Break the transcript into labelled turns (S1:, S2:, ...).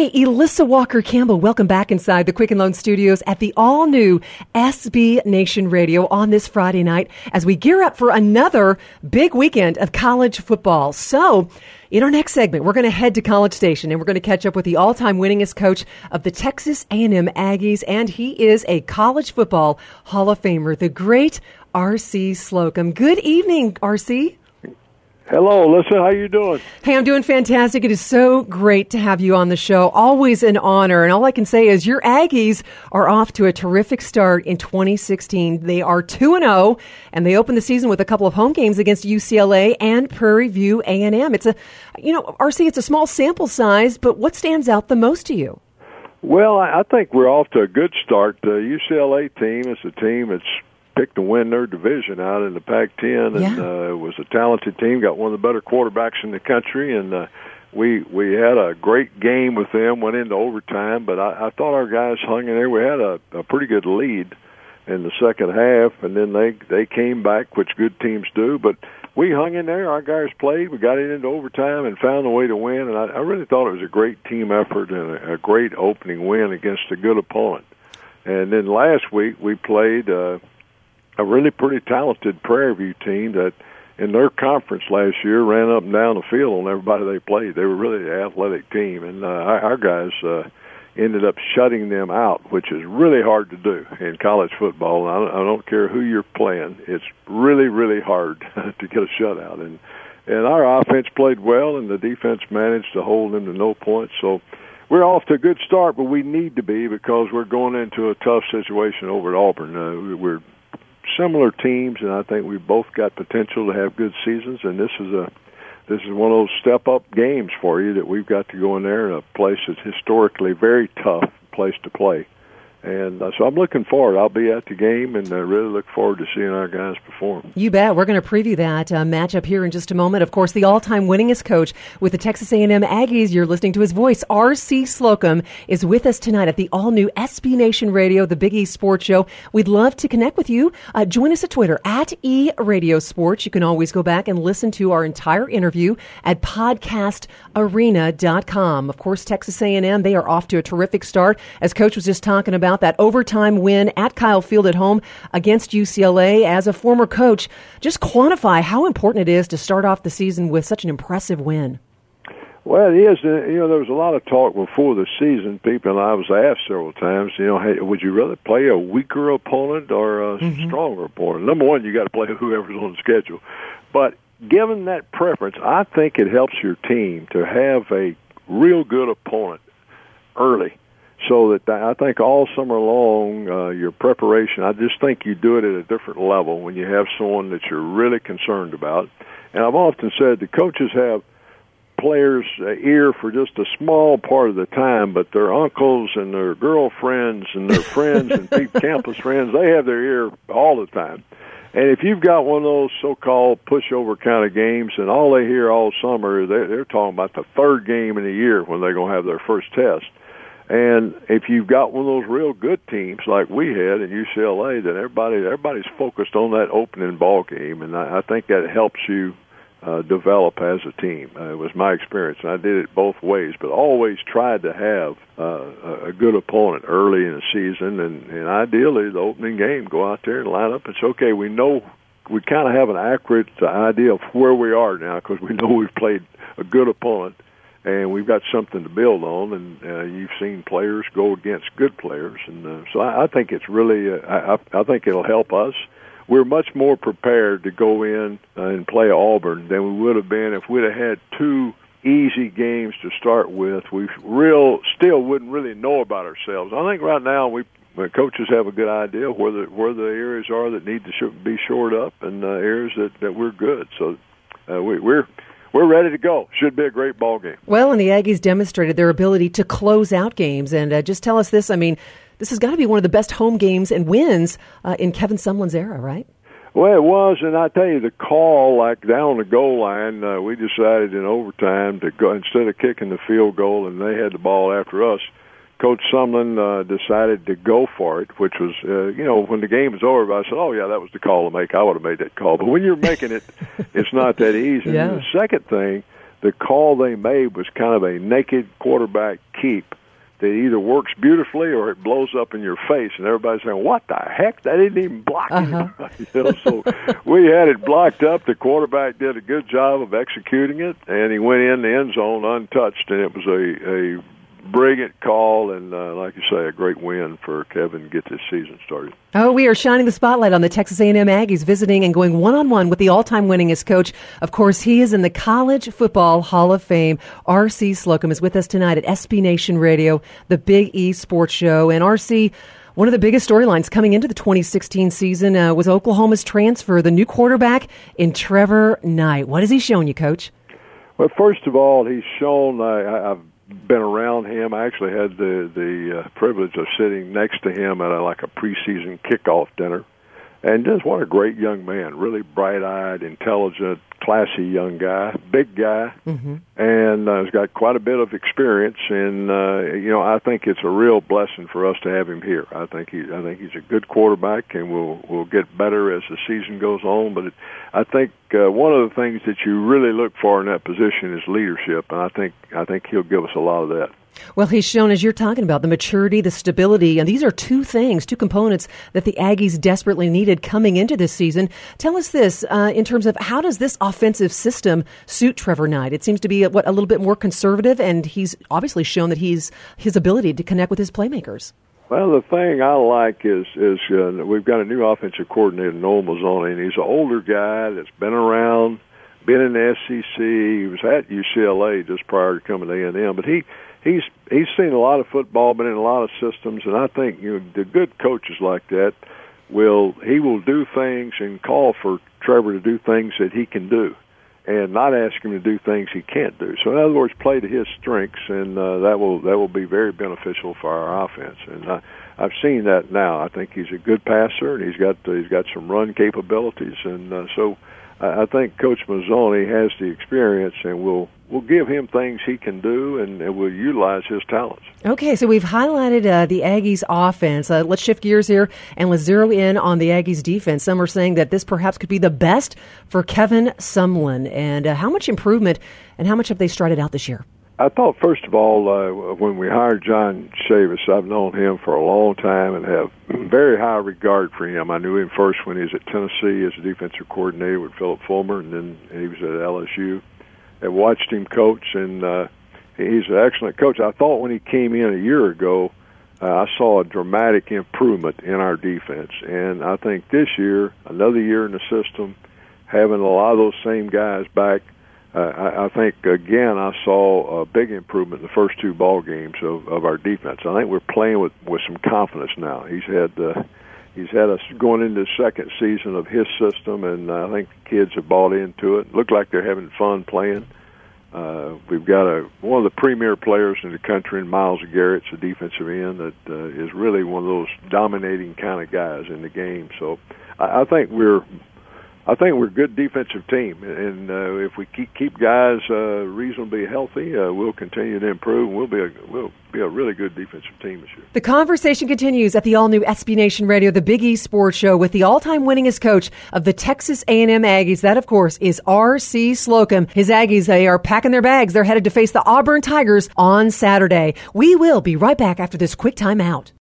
S1: Hey, Elissa Walker-Campbell, welcome back inside the Quicken Loan Studios at the all-new SB Nation Radio on this Friday night as we gear up for another big weekend of college football. So, in our next segment, we're going to head to College Station and we're going to catch up with the all-time winningest coach of the Texas A&M Aggies, and he is a college football Hall of Famer, the great R.C. Slocum. Good evening, R.C.
S2: Hello, Alyssa. How you doing?
S1: Hey, I'm doing fantastic. It is so great to have you on the show. Always an honor. And all I can say is your Aggies are off to a terrific start in 2016. They are 2-0, and they open the season with a couple of home games against UCLA and Prairie View A&M. It's RC, it's a small sample size, but what stands out the most to you?
S2: Well, I think we're off to a good start. The UCLA team is a team that's picked to win their division out in the Pac-10, and it was a talented team, got one of the better quarterbacks in the country, and we had a great game with them, went into overtime, but I thought our guys hung in there. We had a pretty good lead in the second half, and then they came back, which good teams do, but we hung in there. Our guys played. We got it into overtime and found a way to win, and I really thought it was a great team effort and a great opening win against a good opponent. And then last week we played a really pretty talented Prairie View team that in their conference last year ran up and down the field on everybody they played. They were really an athletic team, and our guys ended up shutting them out, which is really hard to do in college football. I don't care who you're playing. It's really, really hard to get a shutout. And our offense played well, and the defense managed to hold them to no points. So we're off to a good start, but we need to be because we're going into a tough situation over at Auburn. We're similar teams, and I think we've both got potential to have good seasons, and this is one of those step-up games for you that we've got to go in there in a place that's historically very tough place to play. And so I'm looking forward. I'll be at the game and really look forward to seeing our guys perform.
S1: You bet. We're going to preview that matchup here in just a moment. Of course, the all-time winningest coach with the Texas A&M Aggies, you're listening to his voice, R.C. Slocum, is with us tonight at the all-new SB Nation Radio, the Big East Sports Show. We'd love to connect with you. Join us at Twitter, at eRadioSports. You can always go back and listen to our entire interview at podcastarena.com. Of course, Texas A&M, they are off to a terrific start. As Coach was just talking about, that overtime win at Kyle Field at home against UCLA. As a former coach, just quantify how important it is to start off the season with such an impressive win.
S2: Well, it is. There was a lot of talk before the season. People, and I was asked several times, hey, would you rather play a weaker opponent or a stronger opponent? Number one, you got to play whoever's on the schedule. But given that preference, I think it helps your team to have a real good opponent early. So that I think all summer long, your preparation, I just think you do it at a different level when you have someone that you're really concerned about. And I've often said the coaches have players' ear for just a small part of the time, but their uncles and their girlfriends and their friends and campus friends, they have their ear all the time. And if you've got one of those so-called pushover kind of games, and all they hear all summer, they're talking about the third game in the year when they're going to have their first test. And if you've got one of those real good teams like we had in UCLA, then everybody's focused on that opening ball game, and I think that helps you develop as a team. It was my experience, and I did it both ways, but always tried to have a good opponent early in the season, and ideally the opening game, go out there and line up. It's okay. We know we kind of have an accurate idea of where we are now because we know we've played a good opponent. And we've got something to build on, and you've seen players go against good players, and so I think it's really, I think it'll help us. We're much more prepared to go in and play Auburn than we would have been if we'd have had two easy games to start with. We still wouldn't really know about ourselves. I think right now coaches have a good idea where the areas are that need to be shored up, and areas that we're good. So we're ready to go. Should be a great ball game.
S1: Well, and the Aggies demonstrated their ability to close out games. And just tell us this, this has got to be one of the best home games and wins in Kevin Sumlin's era, right?
S2: Well, it was, and I tell you, the call, like down the goal line, we decided in overtime to go, instead of kicking the field goal, and they had the ball after us, Coach Sumlin decided to go for it, which was, when the game was over, I said, oh, yeah, that was the call to make. I would have made that call. But when you're making it, it's not that easy.
S1: Yeah.
S2: And the second thing, the call they made was kind of a naked quarterback keep that either works beautifully or it blows up in your face, and everybody's saying, "What the heck? That didn't even block it." So we had it blocked up. The quarterback did a good job of executing it, and he went in the end zone untouched, and it was a brilliant call, and like you say, a great win for Kevin to get this season started.
S1: Oh, we are shining the spotlight on the Texas A&M Aggies, visiting and going one-on-one with the all-time winningest coach. Of course, he is in the College Football Hall of Fame. R.C. Slocum is with us tonight at SB Nation Radio, the Big E Sports Show. And R.C., one of the biggest storylines coming into the 2016 season was Oklahoma's transfer, the new quarterback in Trevor Knight. What has he shown you, Coach?
S2: Well, first of all, he's shown I've been around him. I actually had the privilege of sitting next to him at a preseason kickoff dinner, and just what a great young man, really bright-eyed, intelligent, classy young guy, big guy, and has got quite a bit of experience. And I think it's a real blessing for us to have him here. I think he's a good quarterback, and we'll get better as the season goes on. But I think one of the things that you really look for in that position is leadership, and I think he'll give us a lot of that.
S1: Well, he's shown, as you're talking about, the maturity, the stability, and these are two components that the Aggies desperately needed coming into this season. Tell us this, in terms of how does this offensive system suit Trevor Knight? It seems to be a little bit more conservative, and he's obviously shown that his ability to connect with his playmakers.
S2: Well, the thing I like is we've got a new offensive coordinator, Noel Mazzoni, and he's an older guy that's been around, been in the SEC. He was at UCLA just prior to coming to A&M, but He's seen a lot of football, been in a lot of systems, and I think the good coaches like that will do things and call for Trevor to do things that he can do, and not ask him to do things he can't do. So in other words, play to his strengths, and that will be very beneficial for our offense. And I've seen that now. I think he's a good passer, and he's got some run capabilities, and so I think Coach Mazzoni has the experience, and we'll give him things he can do, and we'll utilize his talents. Okay,
S1: so we've highlighted the Aggies' offense. Let's shift gears here, and let's zero in on the Aggies' defense. Some are saying that this perhaps could be the best for Kevin Sumlin. And how much improvement and how much have they started out this year?
S2: I thought, first of all, when we hired John Chavis, I've known him for a long time and have very high regard for him. I knew him first when he was at Tennessee as a defensive coordinator with Philip Fulmer, and then he was at LSU. I watched him coach, and he's an excellent coach. I thought when he came in a year ago, I saw a dramatic improvement in our defense. And I think this year, another year in the system, having a lot of those same guys back, I think, again, I saw a big improvement in the first two ball games of our defense. I think we're playing with some confidence now. He's had us going into the second season of his system, and I think the kids have bought into it. Look like they're having fun playing. We've got one of the premier players in the country, in Myles Garrett's a defensive end that is really one of those dominating kind of guys in the game. So I think we're a good defensive team, and if we keep guys reasonably healthy, we'll continue to improve, and we'll be a really good defensive team this year.
S1: The conversation continues at the all-new SB Nation Radio, the Big E Sports Show, with the all-time winningest coach of the Texas A&M Aggies. That, of course, is R.C. Slocum. His Aggies, they are packing their bags. They're headed to face the Auburn Tigers on Saturday. We will be right back after this quick timeout.